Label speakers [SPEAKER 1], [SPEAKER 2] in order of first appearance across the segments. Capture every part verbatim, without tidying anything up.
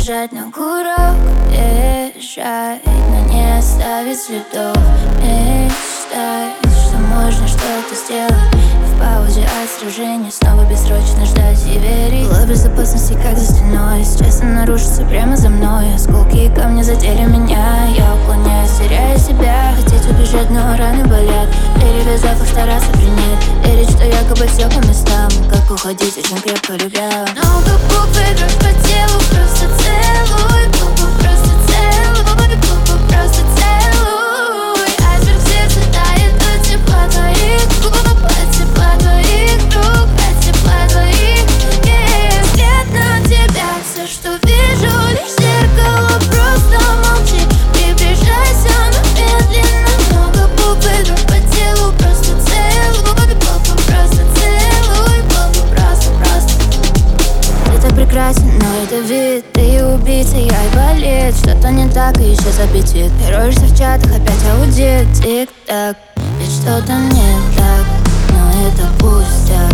[SPEAKER 1] убежать на курок, бежать, но не оставить следов. Мечтать, что можно что-то сделать, и в паузе от сражения снова бессрочно ждать и верить. Была безопасности как за стеной, сейчас она рушится прямо за мной. Осколки и камни задели меня, я уклоняюсь, теряя себя. Хотеть убежать, но раны болят, перевязав их стараться принять. Верить, что якобы все по местам, как уходить, очень крепко любя. Много букв игрок по телу, просто целуй, букву просто целуй, букву просто целуй. Айсберг в сердце тает от тепла твоих губ, от тепла твоих рук, от тепла твоих yeah. Взгляд на тебя, все, что вижу, лишь зеркало, просто молчи. Приближайся, но медленно. Много букв игрок по телу, просто целуй, букву просто целуй, букву просто, просто. Ты так прекрасен, но это вид, ты убийца, я и болит. Что-то не так, и исчез аппетит. Роешься в чатах, опять аудит, тик-так. Ведь что-то не так, но это пустяк.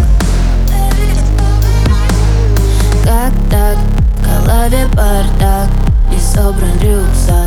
[SPEAKER 1] Как так? В голове бардак и собран рюкзак.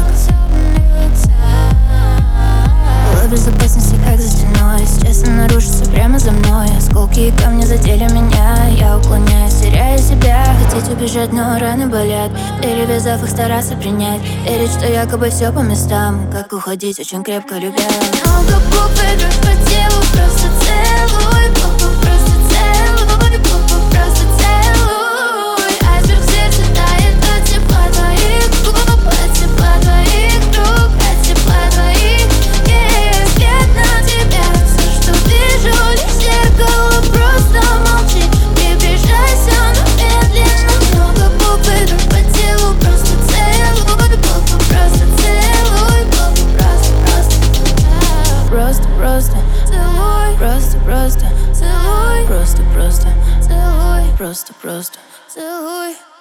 [SPEAKER 1] Была безопасности как за стеной, сейчас она рушится прямо за мной. Осколки и камни задели меня, я уклоняюсь, теряя себя. Хотеть убежать, но раны болят, перевязав их стараться принять. Верить, что якобы все по местам, как уходить, очень крепко любя. Много букв игрок по телу, просто целуй, букву просто целуй, букву просто целуй. Айсберг в сердце тает от тепла твоих губ, от тепла твоих рук, от тепла твоих yeah. Взгляд на тебя, все, что вижу, лишь зеркало, просто молчи. Приближайся, но медленно. Много букв игрок по телу, просто целуй, букву просто целуй, букву просто, просто. Просто, просто целуй, просто, просто целуй, просто, просто целуй, просто, просто целуй.